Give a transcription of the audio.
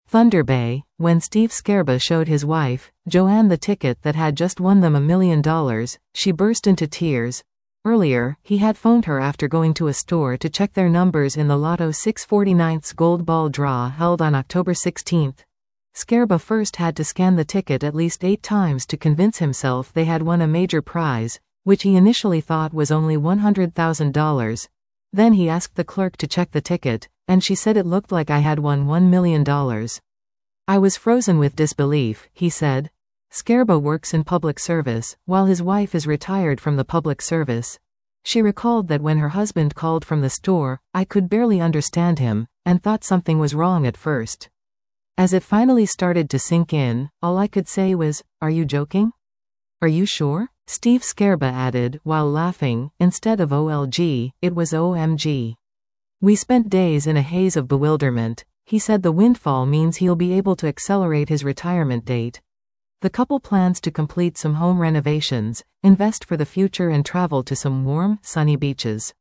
Thunder Bay, when Steve Scerba showed his wife, Joanne, the ticket that had just won them $1 million, she burst into tears. Earlier, he had phoned her after going to a store to check their numbers in the Lotto 649's Gold Ball draw held on October 16. Scerba first had to scan the ticket at least 8 times to convince himself they had won a major prize, which he initially thought was only $100,000. Then he asked the clerk to check the ticket, and she said it looked like I had won $1 million. I was frozen with disbelief, he said. Scerba works in public service, while his wife is retired from the public service. She recalled that when her husband called from the store, I could barely understand him, and thought something was wrong at first. As it finally started to sink in, all I could say was, "Are you joking? Are you sure?" Steve Scerba added, while laughing, instead of OLG, it was OMG. We spent days in a haze of bewilderment. He said the windfall means he'll be able to accelerate his retirement date. The couple plans to complete some home renovations, invest for the future and travel to some warm, sunny beaches.